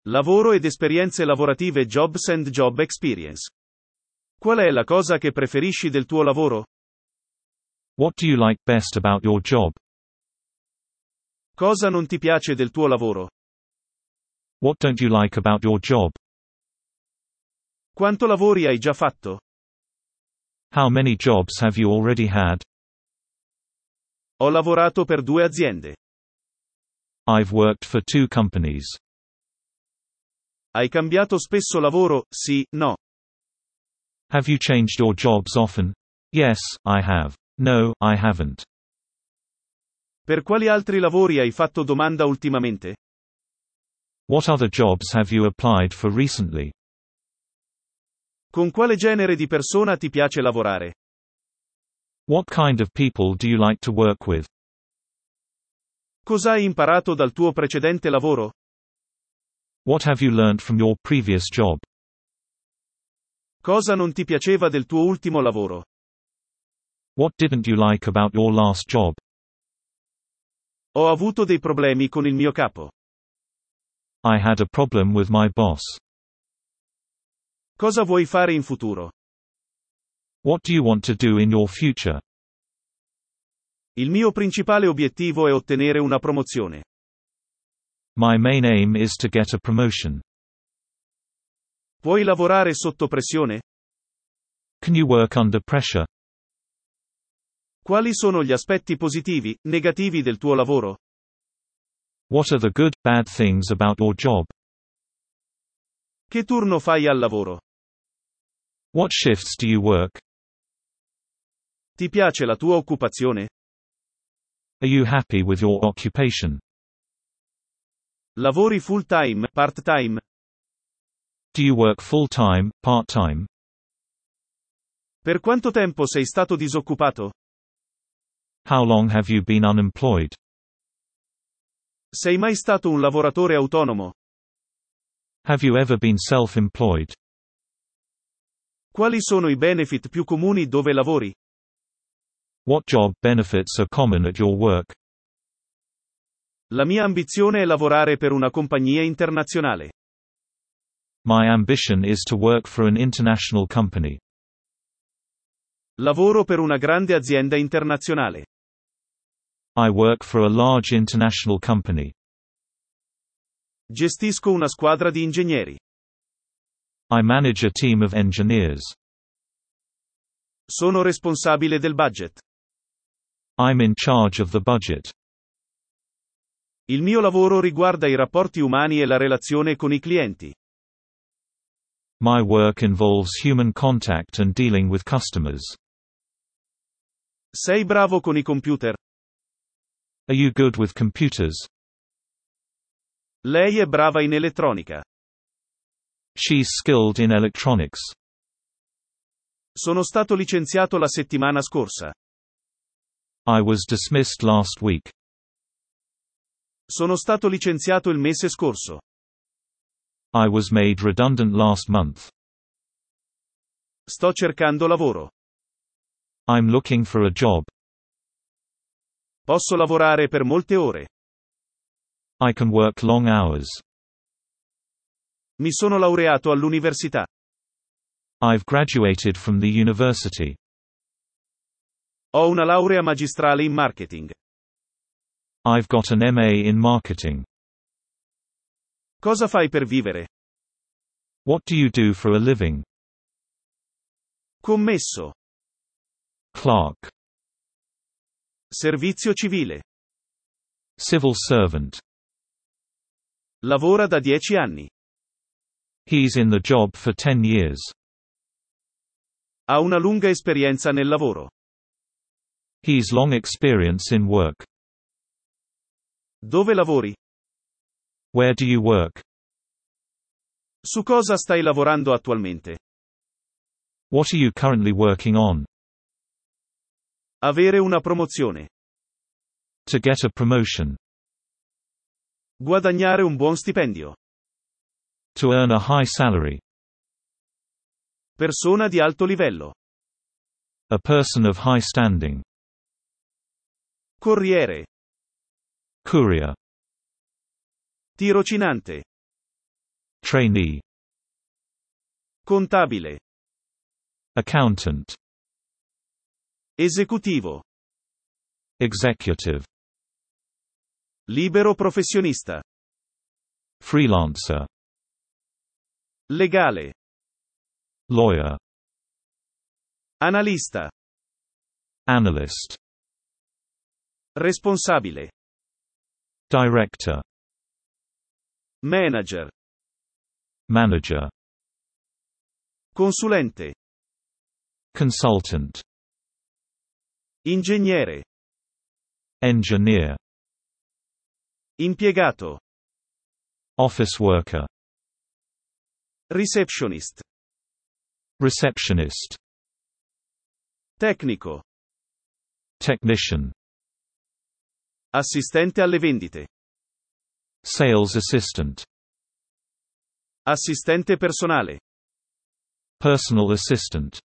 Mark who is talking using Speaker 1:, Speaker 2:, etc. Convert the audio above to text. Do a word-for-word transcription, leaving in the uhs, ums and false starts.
Speaker 1: Lavoro ed esperienze lavorative. Jobs and job experience. Qual è la cosa che preferisci del tuo lavoro?
Speaker 2: What do you like best about your job?
Speaker 1: Cosa non ti piace del tuo lavoro?
Speaker 2: What don't you like about your job?
Speaker 1: Quanto lavori hai già fatto?
Speaker 2: How many jobs have you already had?
Speaker 1: Ho lavorato per due aziende.
Speaker 2: I've worked for two companies.
Speaker 1: Hai cambiato spesso lavoro? Sì, no.
Speaker 2: Have you changed your jobs often? Yes, I have. No, I haven't.
Speaker 1: Per quali altri lavori hai fatto domanda ultimamente?
Speaker 2: What other jobs have you applied for recently?
Speaker 1: Con quale genere di persona ti piace lavorare?
Speaker 2: What kind of people do you like to work with?
Speaker 1: Cosa hai imparato dal tuo precedente lavoro?
Speaker 2: What have you learnt from your previous job?
Speaker 1: Cosa non ti piaceva del tuo ultimo lavoro?
Speaker 2: What didn't you like about your last job?
Speaker 1: Ho avuto dei problemi con il mio capo.
Speaker 2: I had a problem with my boss.
Speaker 1: Cosa vuoi fare in futuro?
Speaker 2: What do you want to do in your future?
Speaker 1: Il mio principale obiettivo è ottenere una promozione.
Speaker 2: My main aim is to get a promotion.
Speaker 1: Puoi lavorare sotto pressione?
Speaker 2: Can you work under pressure?
Speaker 1: Quali sono gli aspetti positivi, negativi del tuo lavoro?
Speaker 2: What are the good, bad things about your job?
Speaker 1: Che turno fai al lavoro?
Speaker 2: What shifts do you work?
Speaker 1: Ti piace la tua occupazione?
Speaker 2: Are you happy with your occupation?
Speaker 1: Lavori full time, part time?
Speaker 2: Do you work full-time, part-time?
Speaker 1: Per quanto tempo sei stato disoccupato?
Speaker 2: How long have you been unemployed?
Speaker 1: Sei mai stato un lavoratore autonomo?
Speaker 2: Have you ever been self-employed?
Speaker 1: Quali sono i benefit più comuni dove lavori?
Speaker 2: What job benefits are common at your work?
Speaker 1: La mia ambizione è lavorare per una compagnia internazionale.
Speaker 2: My ambition is to work for an international company.
Speaker 1: Lavoro per una grande azienda internazionale.
Speaker 2: I work for a large international company.
Speaker 1: Gestisco una squadra di ingegneri.
Speaker 2: I manage a team of engineers.
Speaker 1: Sono responsabile del budget.
Speaker 2: I'm in charge of the budget.
Speaker 1: Il mio lavoro riguarda i rapporti umani e la relazione con i clienti.
Speaker 2: My work involves human contact and dealing with customers.
Speaker 1: Sei bravo con i computer?
Speaker 2: Are you good with computers?
Speaker 1: Lei è brava in elettronica.
Speaker 2: She's skilled in electronics.
Speaker 1: Sono stato licenziato la settimana scorsa.
Speaker 2: I was dismissed last week.
Speaker 1: Sono stato licenziato il mese scorso.
Speaker 2: I was made redundant last month.
Speaker 1: Sto cercando lavoro.
Speaker 2: I'm looking for a job.
Speaker 1: Posso lavorare per molte ore.
Speaker 2: I can work long hours.
Speaker 1: Mi sono laureato all'università.
Speaker 2: I've graduated from the university.
Speaker 1: Ho una laurea magistrale in marketing.
Speaker 2: I've got an M A in marketing.
Speaker 1: Cosa fai per vivere?
Speaker 2: What do you do for a living?
Speaker 1: Commesso.
Speaker 2: Clerk.
Speaker 1: Servizio civile.
Speaker 2: Civil servant.
Speaker 1: Lavora da dieci anni.
Speaker 2: He's in the job for ten years.
Speaker 1: Ha una lunga esperienza nel lavoro.
Speaker 2: He's long experience in work.
Speaker 1: Dove lavori?
Speaker 2: Where do you work?
Speaker 1: Su cosa stai lavorando attualmente?
Speaker 2: What are you currently working on?
Speaker 1: Avere una promozione.
Speaker 2: To get a promotion.
Speaker 1: Guadagnare un buon stipendio.
Speaker 2: To earn a high salary.
Speaker 1: Persona di alto livello.
Speaker 2: A person of high standing.
Speaker 1: Corriere.
Speaker 2: Courier.
Speaker 1: Tirocinante.
Speaker 2: Trainee.
Speaker 1: Contabile.
Speaker 2: Accountant.
Speaker 1: Esecutivo.
Speaker 2: Executive.
Speaker 1: Libero professionista.
Speaker 2: Freelancer.
Speaker 1: Legale.
Speaker 2: Lawyer.
Speaker 1: Analista.
Speaker 2: Analyst.
Speaker 1: Responsabile.
Speaker 2: Director.
Speaker 1: Manager.
Speaker 2: Manager.
Speaker 1: Consulente.
Speaker 2: Consultant.
Speaker 1: Ingegnere.
Speaker 2: Engineer.
Speaker 1: Impiegato.
Speaker 2: Office worker.
Speaker 1: Receptionist.
Speaker 2: Receptionist.
Speaker 1: Tecnico.
Speaker 2: Technician.
Speaker 1: Assistente alle vendite.
Speaker 2: Sales assistant.
Speaker 1: Assistente personale.
Speaker 2: Personal assistant.